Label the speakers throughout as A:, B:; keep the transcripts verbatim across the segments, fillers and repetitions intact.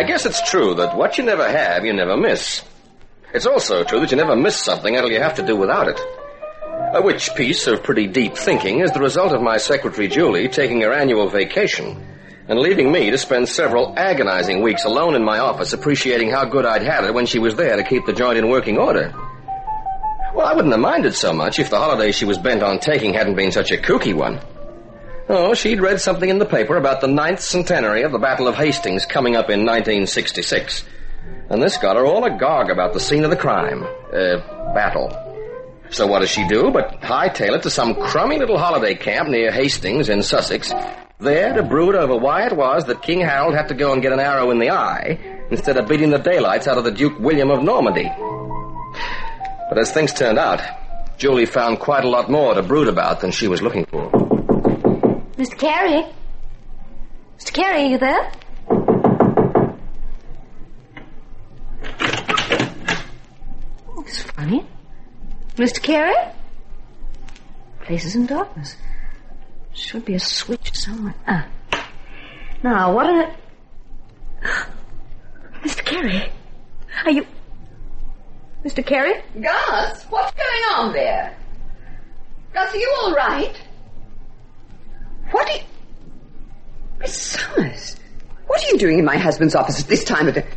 A: guess it's true that what you never have, you never miss. It's also true that you never miss something until you have to do without it. Uh, which piece of pretty deep thinking is the result of my secretary, Julie, taking her annual vacation and leaving me to spend several agonizing weeks alone in my office appreciating how good I'd had it when she was there to keep the joint in working order. Well, I wouldn't have minded so much if the holiday she was bent on taking hadn't been such a kooky one. Oh, she'd read something in the paper about the ninth centenary of the Battle of Hastings coming up in nineteen sixty-six. And this got her all agog about the scene of the crime. Uh, battle. So what does she do but hightail it to some crummy little holiday camp near Hastings in Sussex, there to brood over why it was that King Harold had to go and get an arrow in the eye instead of beating the daylights out of the Duke William of Normandy. But as things turned out, Julie found quite a lot more to brood about than she was looking for.
B: Mister Carey? Mister Carey, are you there? Oh, it's funny. Mister Carey? Place is in darkness. Should be a switch somewhere. Ah. Now, what in it... Mister Carey? Are you... Mister Carey?
C: Gus, what's going on there? Gus, are you all right? What are you... Miss Summers, what are you doing in my husband's office at this time of the...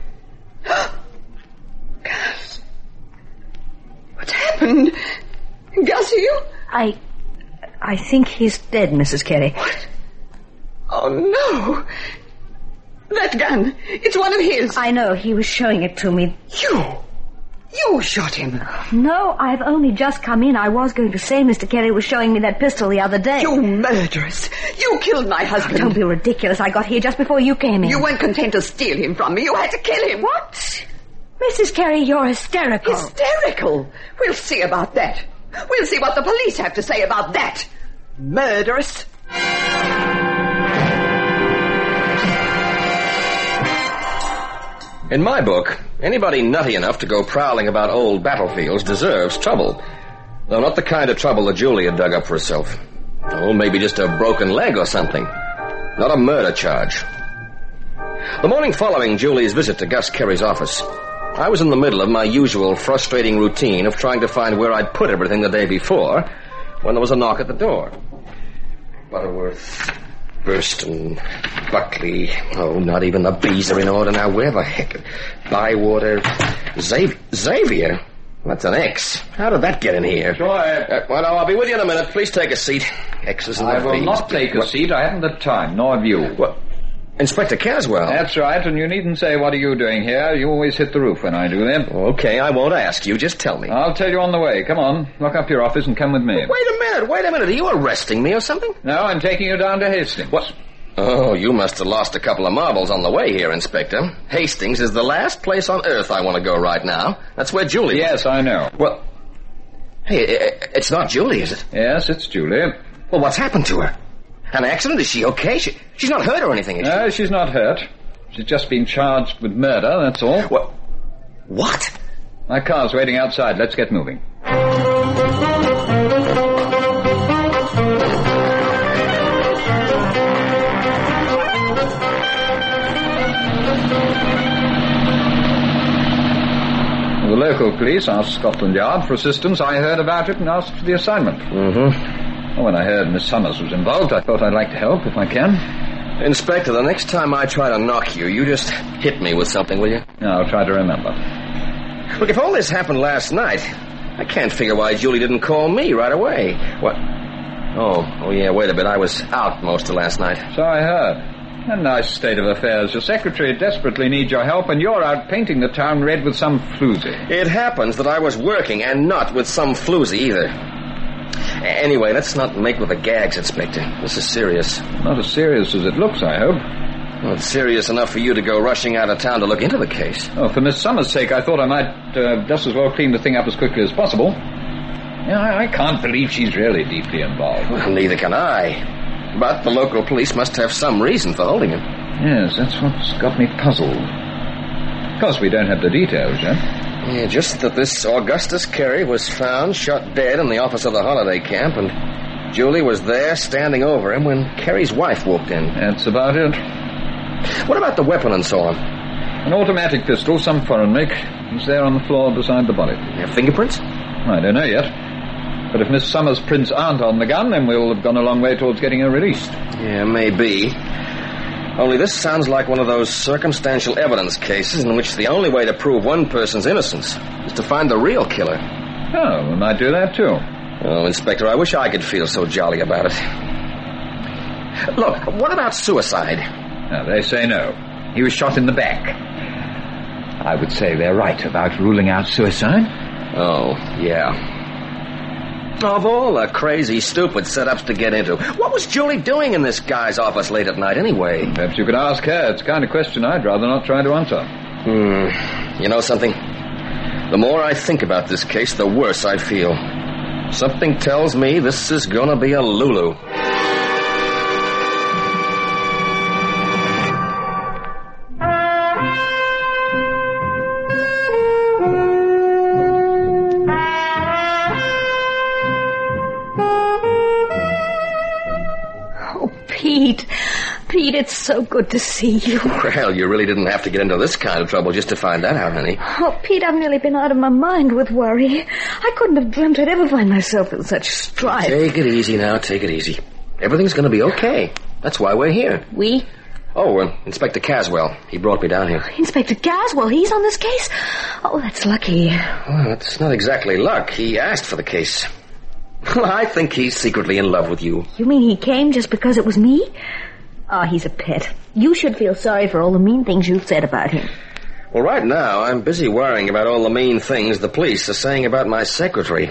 C: Gus. What's happened? Gus, are you...
B: I... I think he's dead, Missus Carey.
C: What? Oh, no. That gun. It's one of his.
B: I know. He was showing it to me.
C: You... You shot him.
B: No, I've only just come in. I was going to say Mister Carey was showing me that pistol the other day.
C: You murderess. You killed my husband.
B: Oh, don't be ridiculous. I got here just before you came in.
C: You weren't content to steal him from me. You had to kill him.
B: What? Missus Carey, you're hysterical.
C: Hysterical? We'll see about that. We'll see what the police have to say about that. Murderess.
A: In my book, anybody nutty enough to go prowling about old battlefields deserves trouble. Though not the kind of trouble that Julie had dug up for herself. Oh, maybe just a broken leg or something. Not a murder charge. The morning following Julie's visit to Gus Carey's office, I was in the middle of my usual frustrating routine of trying to find where I'd put everything the day before when there was a knock at the door. Butterworth... Burston, Buckley, oh, not even the bees are in order now. Where the heck? Bywater, Xavier. Xavier? That's an X. How did that get in here?
D: Sure.
A: Uh, well, no, I'll be with you in a minute. Please take a seat. X's and
D: I
A: the
D: will
A: B's.
D: not take a
A: what?
D: seat. I haven't the time, nor have you.
A: What? Inspector Caswell.
D: That's right, and you needn't say, what are you doing here? You always hit the roof when I do them.
A: Okay, I won't ask you. Just tell me.
D: I'll tell you on the way. Come on, lock up your office and come with me.
A: Wait a minute, wait a minute. Are you arresting me or something?
D: No, I'm taking you down to Hastings.
A: What? Oh, you must have lost a couple of marbles on the way here, Inspector. Hastings is the last place on earth I want to go right now. That's where Julie...
D: Yes, I know.
A: Well, hey, it's not Julie, is it?
D: Yes, it's Julie.
A: Well, what's happened to her? An accident? Is she okay? She, she's not hurt or anything, is she?
D: No, she's not hurt. She's just been charged with murder, that's all.
A: What? What?
D: My car's waiting outside. Let's get moving. The local police asked Scotland Yard for assistance. I heard about it and asked for the assignment.
A: Mm-hmm.
D: Well, when I heard Miss Summers was involved, I thought I'd like to help if I can.
A: Inspector, the next time I try to knock you, you just hit me with something, will you?
D: I'll try to remember.
A: Look, if all this happened last night, I can't figure why Julie didn't call me right away. What? Oh, oh yeah, wait a bit. I was out most of last night.
D: So I heard. A nice state of affairs. Your secretary desperately needs your help, and you're out painting the town red with some floozy.
A: It happens that I was working, and not with some floozy either. Anyway, let's not make with the gags, Inspector. This is serious.
D: Not as serious as it looks, I hope.
A: Well, it's serious enough for you to go rushing out of town to look into the case.
D: Oh, for Miss Summers' sake, I thought I might uh, just as well clean the thing up as quickly as possible. Yeah, I, I can't believe she's really deeply involved.
A: Well, neither can I. But the local police must have some reason for holding him.
D: Yes, that's what's got me puzzled. Of course, we don't have the details yet.
A: Yeah, just that this Augustus Carey was found shot dead in the office of the holiday camp, and Julie was there standing over him when Carey's wife walked in.
D: That's about it.
A: What about the weapon and so on?
D: An automatic pistol, some foreign make, was there on the floor beside the body.
A: You have fingerprints?
D: I don't know yet. But if Miss Summers' prints aren't on the gun, then we'll have gone a long way towards getting her released.
A: Yeah, maybe. Only this sounds like one of those circumstantial evidence cases in which the only way to prove one person's innocence is to find the real killer.
D: Oh, we might do that too.
A: Oh, Inspector, I wish I could feel so jolly about it. Look, what about suicide?
D: Now, they say no. He was shot in the back. I would say they're right about ruling out suicide.
A: Oh, yeah. Of all the crazy, stupid setups to get into, what was Julie doing in this guy's office late at night anyway?
D: Perhaps you could ask her. It's the kind of question I'd rather not try to answer.
A: Hmm. You know something? The more I think about this case, the worse I feel. Something tells me this is gonna be a Lulu.
B: Pete, Pete, it's so good to see you.
A: Well, you really didn't have to get into this kind of trouble just to find that out, honey.
B: Oh, Pete, I've nearly been out of my mind with worry. I couldn't have dreamt I'd ever find myself in such strife.
A: Take it easy now, take it easy. Everything's going to be okay. That's why we're here.
B: We?
A: Oh, uh, Inspector Caswell. He brought me down here.
B: Inspector Caswell, he's on this case? Oh, that's lucky.
A: Well, it's not exactly luck. He asked for the case. I think he's secretly in love with you.
B: You mean he came just because it was me? Ah, oh, he's a pet. You should feel sorry for all the mean things you've said about him.
A: Well, right now, I'm busy worrying about all the mean things the police are saying about my secretary.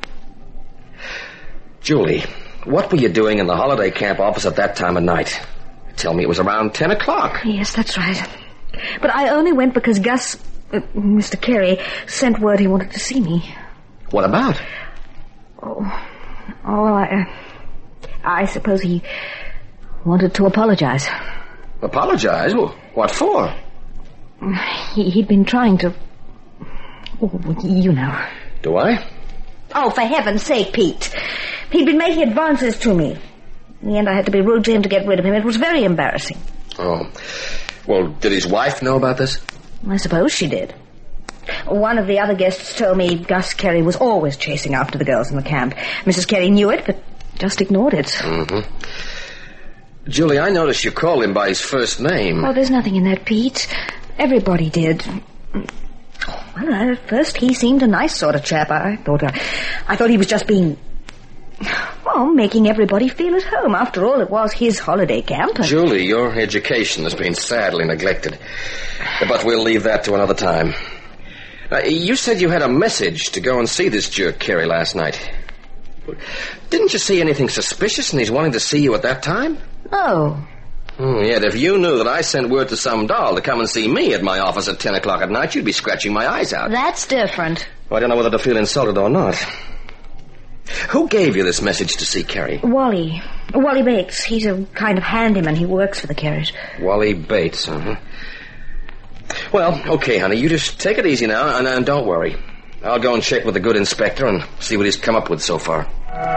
A: Julie, what were you doing in the holiday camp office at that time of night? Tell me it was around ten o'clock.
B: Yes, that's right. But I only went because Gus, uh, Mister Carey, sent word he wanted to see me.
A: What about?
B: Oh, oh well, I, uh, I suppose he wanted to apologize.
A: Apologize? Well, what for?
B: He, he'd been trying to... Oh, you know.
A: Do I?
B: Oh, for heaven's sake, Pete. He'd been making advances to me. In the end, I had to be rude to him to get rid of him. It was very embarrassing.
A: Oh. Well, did his wife know about this?
B: I suppose she did. One of the other guests told me Gus Carey was always chasing after the girls in the camp. Missus Carey knew it, but just ignored it.
A: Mm-hmm. Julie, I noticed you called him by his first name.
B: Oh, there's nothing in that, Pete. Everybody did. Well, at first he seemed a nice sort of chap. I thought, uh, I thought he was just being... Well, making everybody feel at home. After all, it was his holiday camp. And...
A: Julie, your education has been sadly neglected. But we'll leave that to another time. Uh, you said you had a message to go and see this jerk Carey last night. Didn't you see anything suspicious in his wanting to see you at that time?
B: Oh.
A: Hmm, yet if you knew that I sent word to some doll to come and see me at my office at ten o'clock at night, you'd be scratching my eyes out.
B: That's different.
A: Well, I don't know whether to feel insulted or not. Who gave you this message to see Carey?
B: Wally. Wally Bates. He's a kind of handyman. He works for the Careys.
A: Wally Bates, uh-huh. Well, okay, honey, you just take it easy now, and, and don't worry. I'll go and check with the good inspector and see what he's come up with so far.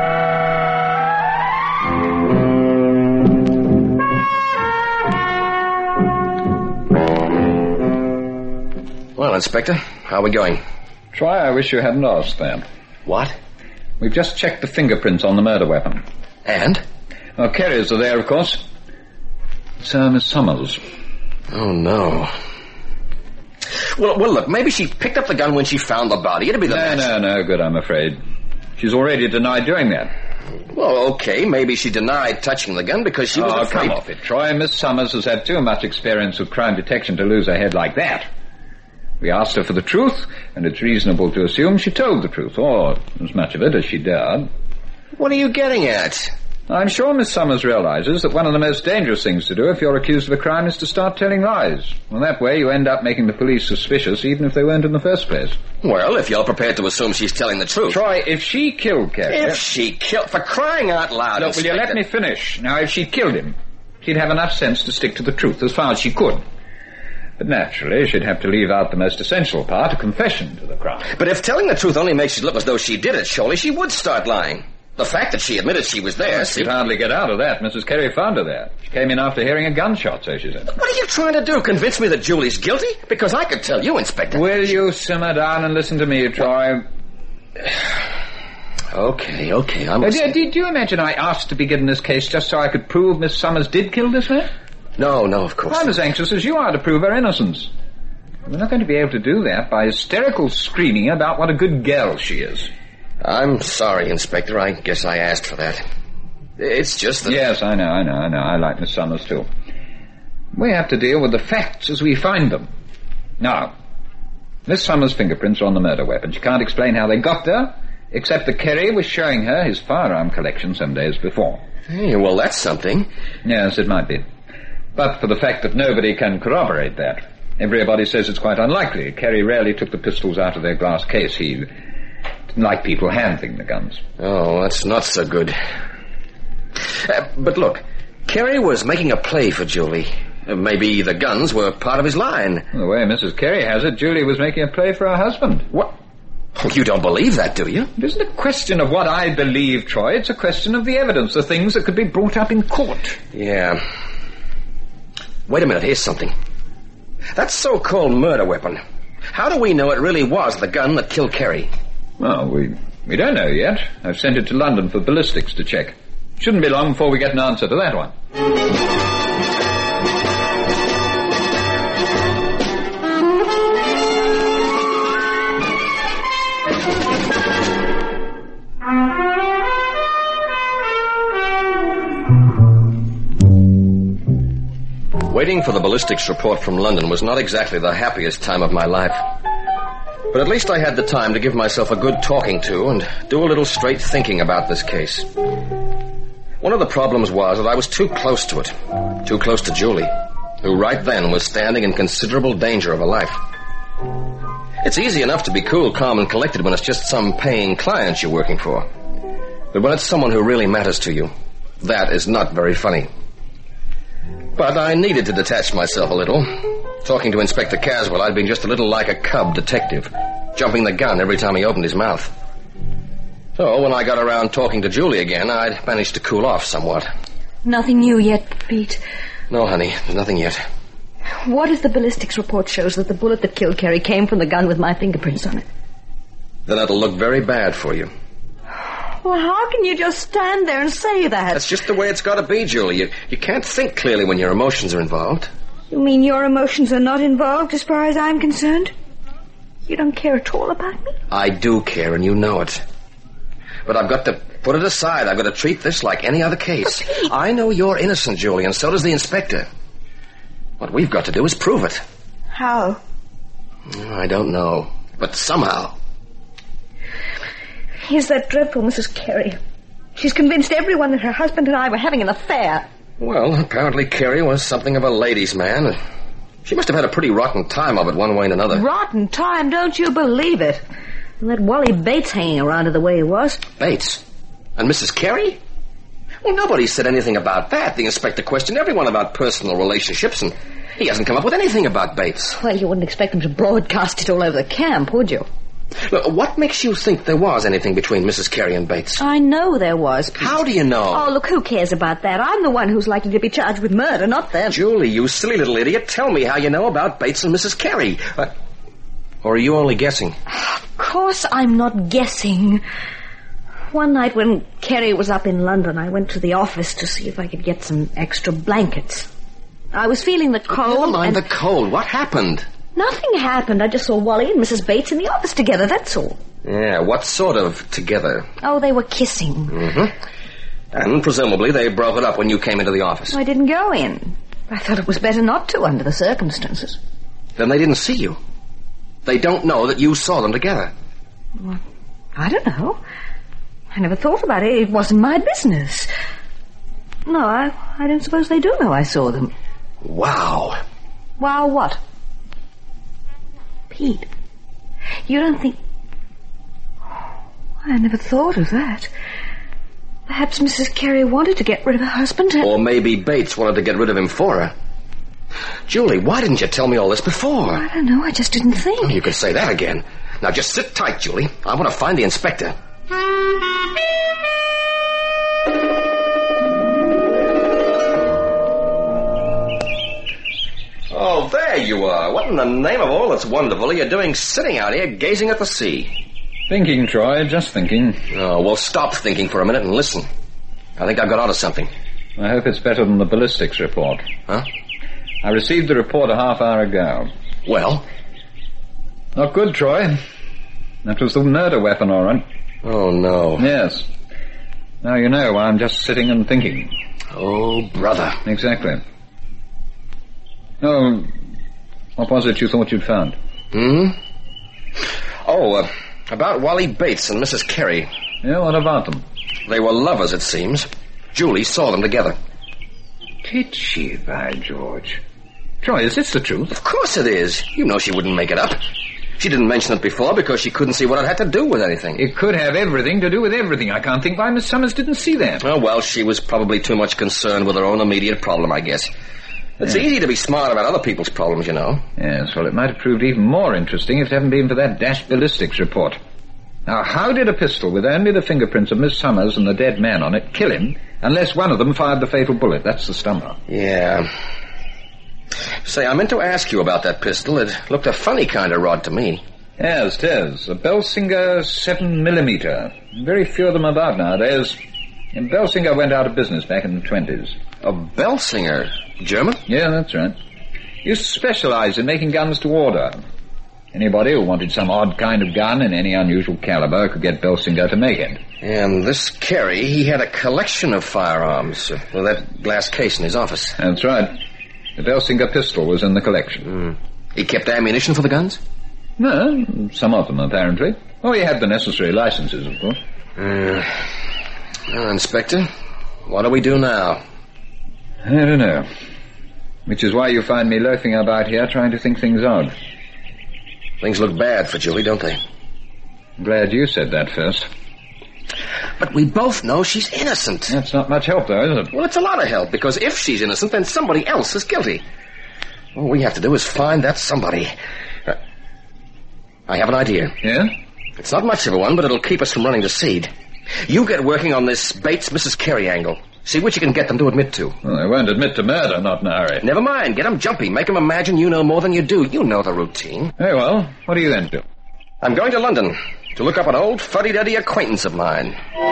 A: Well, Inspector, how are we going?
D: Try, I wish you hadn't asked that.
A: What?
D: We've just checked the fingerprints on the murder weapon.
A: And?
D: Our Carey's are there, of course. So, Miss Summers.
A: Oh, no. Well, well, look, maybe she picked up the gun when she found the body. It'd be the
D: No,
A: match.
D: no, no, good, I'm afraid. She's already denied doing that.
A: Well, okay, maybe she denied touching the gun because she was
D: oh,
A: afraid...
D: come off it, Troy. Miss Summers has had too much experience with crime detection to lose her head like that. We asked her for the truth, and it's reasonable to assume she told the truth, or as much of it as she dared.
A: What are you getting at?
D: I'm sure Miss Summers realizes that one of the most dangerous things to do if you're accused of a crime is to start telling lies. Well, that way you end up making the police suspicious even if they weren't in the first place.
A: Well, if you're prepared to assume she's telling the truth...
D: Troy, if she killed Carey...
A: If she killed... For crying out loud,
D: Look, will you let me finish? Now, if she killed him, she'd have enough sense to stick to the truth as far as she could. But naturally, she'd have to leave out the most essential part, a confession to the crime.
A: But if telling the truth only makes it look as though she did it, surely she would start lying. The fact that she admitted she was there...
D: She'd hardly get out of that. Missus Carey found her there. She came in after hearing a gunshot, so she said.
A: What are you trying to do? Convince me that Julie's guilty? Because I could tell you, Inspector.
D: Will you simmer down and listen to me, Troy?
A: Okay, okay, I'm...
D: Uh, do, do you imagine I asked to be given this case just so I could prove Miss Summers did kill this man?
A: No, no, of course.
D: I'm as anxious as you are to prove her innocence. We're not going to be able to do that by hysterical screaming about what a good girl she is.
A: I'm sorry, Inspector. I guess I asked for that. It's just that...
D: Yes, I know, I know, I know. I like Miss Summers, too. We have to deal with the facts as we find them. Now, Miss Summers' fingerprints are on the murder weapon. She can't explain how they got there, except that Carey was showing her his firearm collection some days before.
A: Hey, well, that's something.
D: Yes, it might be. But for the fact that nobody can corroborate that. Everybody says it's quite unlikely. Carey rarely took the pistols out of their glass case. He didn't like people handling the guns.
A: Oh, that's not so good. Uh, but look, Carey was making a play for Julie. Uh, maybe the guns were part of his line.
D: Well, the way Missus Carey has it, Julie was making a play for her husband.
A: What? Oh, you don't believe that, do you?
D: It isn't a question of what I believe, Troy. It's a question of the evidence, the things that could be brought up in court.
A: Yeah. Wait a minute, here's something. That so-called murder weapon. How do we know it really was the gun that killed Carey?
D: Well, we we don't know yet. I've sent it to London for ballistics to check. Shouldn't be long before we get an answer to that one.
A: Waiting for the ballistics report from London was not exactly the happiest time of my life. But at least I had the time to give myself a good talking to and do a little straight thinking about this case. One of the problems was that I was too close to it. Too close to Julie, who right then was standing in considerable danger of her life. It's easy enough to be cool, calm, and collected when it's just some paying client you're working for. But when it's someone who really matters to you, that is not very funny. But I needed to detach myself a little. Talking to Inspector Caswell, I'd been just a little like a cub detective, jumping the gun every time he opened his mouth. So when I got around talking to Julie again, I'd managed to cool off somewhat.
B: Nothing new yet, Pete.
A: No, honey, there's nothing yet.
B: What if the ballistics report shows that the bullet that killed Carey came from the gun with my fingerprints on it?
A: Then it'll look very bad for you.
B: Well, how can you just stand there and say that?
A: That's just the way it's got to be, Julie. You, you can't think clearly when your emotions are involved.
B: You mean your emotions are not involved as far as I'm concerned? You don't care at all about me?
A: I do care, and you know it. But I've got to put it aside. I've got to treat this like any other case. I know you're innocent, Julie, and so does the inspector. What we've got to do is prove it.
B: How?
A: I don't know, but somehow.
B: Here's that dreadful Missus Carey. She's convinced everyone that her husband and I were having an affair.
A: Well, apparently Carey was something of a ladies' man. She must have had a pretty rotten time of it one way and another.
B: Rotten time? Don't you believe it? And that Wally Bates hanging around her the way he was.
A: Bates? And Missus Carey? Well, nobody said anything about that. The inspector questioned everyone about personal relationships, and he hasn't come up with anything about Bates.
B: Well, you wouldn't expect him to broadcast it all over the camp, would you?
A: Look, what makes you think there was anything between Missus Carey and Bates?
B: I know there was.
A: How do you know?
B: Oh, look, who cares about that? I'm the one who's likely to be charged with murder, not them.
A: Julie, you silly little idiot. Tell me how you know about Bates and Missus Carey. Uh, or are you only guessing?
B: Of course I'm not guessing. One night when Carey was up in London, I went to the office to see if I could get some extra blankets. I was feeling the cold.
A: Never mind
B: and...
A: the cold. What happened?
B: Nothing happened. I just saw Wally and Missus Bates in the office together, that's all.
A: Yeah, what sort of together?
B: Oh, they were kissing.
A: Mm-hmm. And presumably they broke it up when you came into the office.
B: I didn't go in. I thought it was better not to under the circumstances.
A: Then they didn't see you. They don't know that you saw them together.
B: Well, I don't know. I never thought about it. It wasn't my business. No, I, I don't suppose they do know I saw them.
A: Wow.
B: Wow what? Pete, you don't think... I never thought of that. Perhaps Missus Carey wanted to get rid of her husband. And...
A: Or maybe Bates wanted to get rid of him for her. Julie, why didn't you tell me all this before?
B: I don't know, I just didn't think.
A: Oh, you could say that again. Now just sit tight, Julie. I want to find the inspector. you are. What in the name of all that's wonderful are you doing sitting out here gazing at the sea?
D: Thinking, Troy, just thinking.
A: Oh, well, stop thinking for a minute and listen. I think I've got onto something.
D: I hope it's better than the ballistics report.
A: Huh?
D: I received the report a half hour ago.
A: Well?
D: Not good, Troy. That was the murder weapon, all right.
A: Oh, no.
D: Yes. Now you know why I'm just sitting and thinking.
A: Oh, brother.
D: Exactly. Oh, what was it you thought you'd found?
A: Hmm? Oh, uh, about Wally Bates and Missus Carey.
D: Yeah, what about them?
A: They were lovers, it seems. Julie saw them together.
D: Did she, by George? Troy, is this the truth?
A: Of course it is. You know she wouldn't make it up. She didn't mention it before because she couldn't see what it had to do with anything.
D: It could have everything to do with everything. I can't think why Miss Summers didn't see that.
A: Oh, well, she was probably too much concerned with her own immediate problem, I guess. It's
D: Yeah.
A: easy to be smart about other people's problems, you know.
D: Yes, well, it might have proved even more interesting if it hadn't been for that dashed ballistics report. Now, how did a pistol with only the fingerprints of Miss Summers and the dead man on it kill him, unless one of them fired the fatal bullet? That's the stumper.
A: Yeah. Say, I meant to ask you about that pistol. It looked a funny kind of rod to me.
D: Yes, it is. A Belsinger seven millimeter. Very few of them about nowadays. And Belsinger went out of business back in the twenties.
A: A Belsinger? German?
D: Yeah, that's right. Used to specialize in making guns to order. Anybody who wanted some odd kind of gun in any unusual caliber could get Belsinger to make it.
A: And this Carey, he had a collection of firearms uh, with that glass case in his office.
D: That's right. The Belsinger pistol was in the collection.
A: Mm. He kept ammunition for the guns?
D: No, some of them, apparently. Oh, he had the necessary licenses, of course.
A: Uh, well, Inspector, what do we do now?
D: I don't know. Which is why you find me loafing about here trying to think things out.
A: Things look bad for Julie, don't they?
D: I'm glad you said that first.
A: But we both know she's innocent.
D: That's not much help, though, is it?
A: Well, it's a lot of help, because if she's innocent, then somebody else is guilty. All we have to do is find that somebody. Uh, I have an idea.
D: Yeah?
A: It's not much of a one, but it'll keep us from running to seed. You get working on this Bates Missus Carey angle. See what you can get them to admit to.
D: Well, they won't admit to murder, not in a hurry.
A: Never mind. Get them jumpy. Make them imagine you know more than you do. You know the routine.
D: Very well. What do you then do?
A: I'm going to London to look up an old fuddy-duddy acquaintance of mine.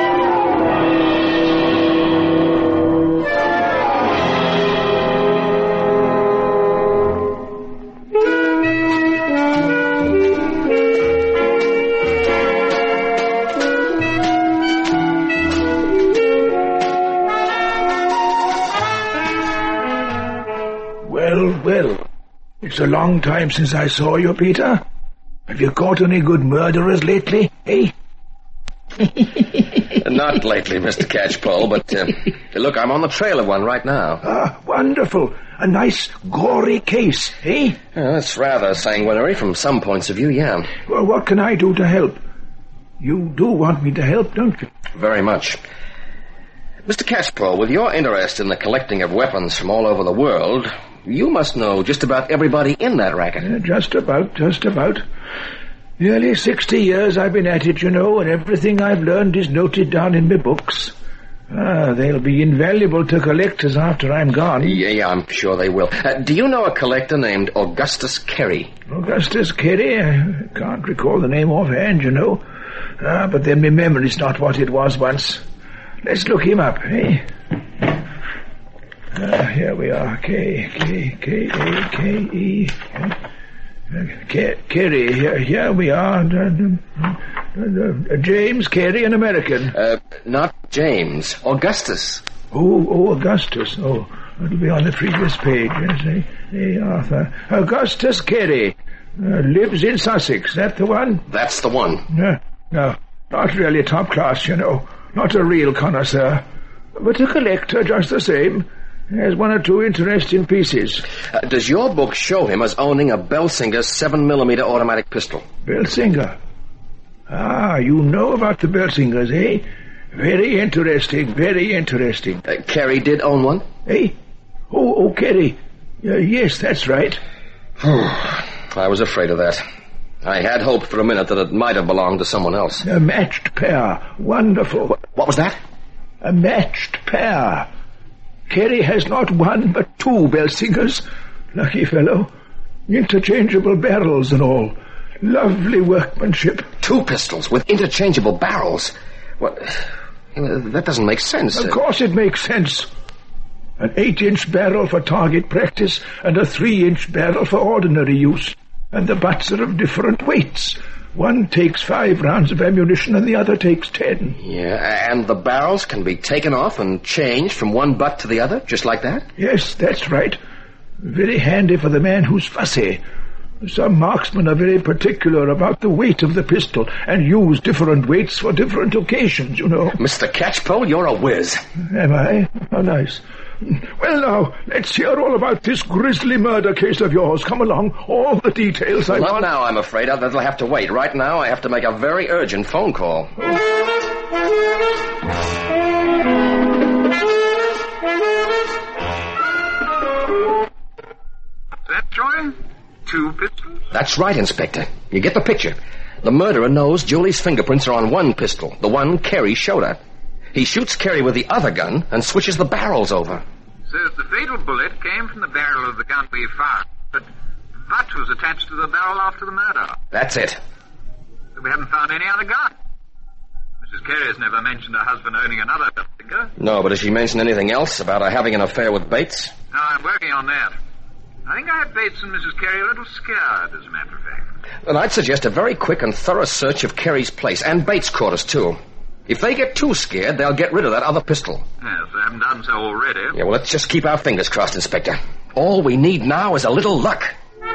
E: Well, well. It's a long time since I saw you, Peter. Have you caught any good murderers lately, eh?
A: Not lately, Mister Catchpole, but, uh, look, I'm on the trail of one right now.
E: Ah, wonderful. A nice, gory case, eh?
A: Oh, that's rather sanguinary from some points of view, yeah.
E: Well, what can I do to help? You do want me to help, don't you?
A: Very much. Mister Catchpole, with your interest in the collecting of weapons from all over the world, you must know just about everybody in that racket.
E: Uh, just about, just about. Nearly sixty years I've been at it, you know, and everything I've learned is noted down in my books. Ah, they'll be invaluable to collectors after I'm gone.
A: Yeah, yeah, I'm sure they will. Uh, do you know a collector named Augustus Carey?
E: Augustus Carey? I can't recall the name offhand, you know. Ah, but then my memory's not what it was once. Let's look him up, eh? Ah, here we are. K, K, K, A, K, E. K, Carey, here, here we are. Uh, uh, uh, James Carey, an American.
A: Uh, not James. Augustus.
E: Oh, oh, Augustus. Oh, it'll be on the previous page. Yes, eh, eh, Arthur. Augustus Carey. Uh, lives in Sussex. That the one?
A: That's the one.
E: No, no, not really top class, you know. Not a real connoisseur. But a collector just the same. Has one or two interesting pieces.
A: Uh, does your book show him as owning a Belsinger seven millimeter automatic pistol?
E: Belsinger? Ah, you know about the Belsingers, eh? Very interesting, very interesting.
A: Uh, Carey did own one?
E: Eh? Oh, oh, Carey. Uh, yes, that's right.
A: I was afraid of that. I had hoped for a minute that it might have belonged to someone else.
E: A matched pair. Wonderful.
A: What was that?
E: A matched pair. Carey has not one but two Belsingers. Lucky fellow. Interchangeable barrels and all. Lovely workmanship.
A: Two pistols with interchangeable barrels. What? That doesn't make sense.
E: Of course it makes sense. An eight-inch barrel for target practice and a three-inch barrel for ordinary use. And the butts are of different weights. One takes five rounds of ammunition and the other takes ten.
A: Yeah, and the barrels can be taken off and changed from one butt to the other, just like that?
E: Yes, that's right. Very handy for the man who's fussy. Some marksmen are very particular about the weight of the pistol and use different weights for different occasions, you know.
A: Mister Catchpole, you're a whiz.
E: Am I? How nice. Well, now, let's hear all about this grisly murder case of yours. Come along, all the details I
A: Not
E: want.
A: now, I'm afraid. That'll have to wait. Right now, I have to make a very urgent phone call.
F: That Troy? Two pistols?
A: That's right, Inspector. You get the picture. The murderer knows Julie's fingerprints are on one pistol, the one Kerry showed her. He shoots Kerry with the other gun and switches the barrels over.
F: Says the fatal bullet came from the barrel of the gun we found, but that was attached to the barrel after the murder.
A: That's it.
F: But we haven't found any other gun. Missus Carey has never mentioned her husband owning another finger.
A: No, but has she mentioned anything else about her having an affair with Bates?
F: No, I'm working on that. I think I had Bates and Missus Carey a little scared, as a matter of fact.
A: Then I'd suggest a very quick and thorough search of Kerry's place, and Bates' quarters, too. If they get too scared, they'll get rid of that other pistol.
F: Yes, they haven't done so already.
A: Yeah, well, let's just keep our fingers crossed, Inspector. All we need now is a little luck.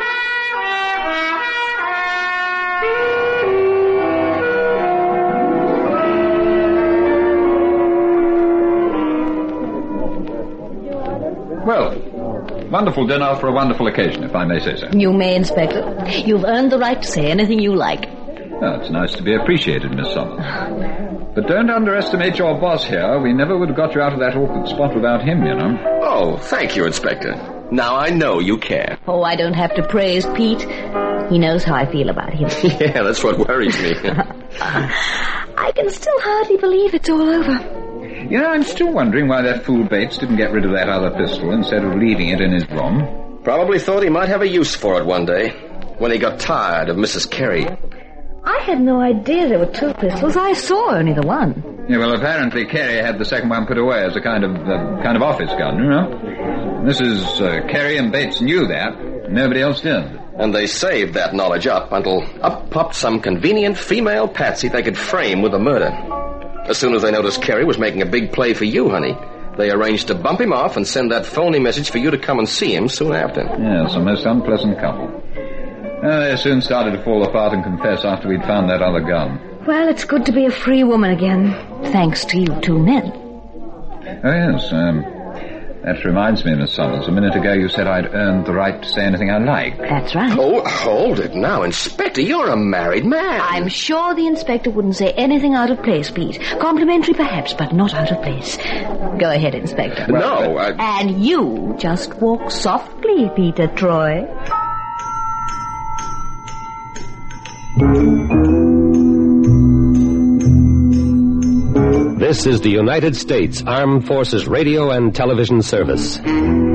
D: Well, wonderful dinner for a wonderful occasion, if I may say so.
B: You may, Inspector. You've earned the right to say anything you like.
D: Oh, it's nice to be appreciated, Miss Summers. But don't underestimate your boss here. We never would have got you out of that awkward spot without him, you know.
A: Oh, thank you, Inspector. Now I know you care.
B: Oh, I don't have to praise Pete. He knows how I feel about him.
A: Yeah, that's what worries me.
B: I can still hardly believe it's all over.
D: You know, I'm still wondering why that fool Bates didn't get rid of that other pistol instead of leaving it in his room.
A: Probably thought he might have a use for it one day, when he got tired of Missus Carey.
B: I had no idea there were two pistols. I saw only the one.
D: Yeah, well, apparently Carey had the second one put away as a kind of uh, kind of office gun, you know. Missus Uh, Carey and Bates knew that. Nobody else did.
A: And they saved that knowledge up until up popped some convenient female patsy they could frame with the murder. As soon as they noticed Carey was making a big play for you, honey, they arranged to bump him off and send that phony message for you to come and see him soon after.
D: Yes, a most unpleasant couple. Uh, they soon started to fall apart and confess after we'd found that other gun.
B: Well, it's good to be a free woman again, thanks to you two men.
D: Oh, yes, um, that reminds me, Miss Summers. A minute ago you said I'd earned the right to say anything I like.
B: That's right.
A: Oh, hold it now, Inspector. You're a married man.
B: I'm sure the inspector wouldn't say anything out of place, Pete. Complimentary, perhaps, but not out of place. Go ahead, Inspector.
A: No, I...
B: And you just walk softly, Peter Troy.
G: This is the United States Armed Forces Radio and Television Service.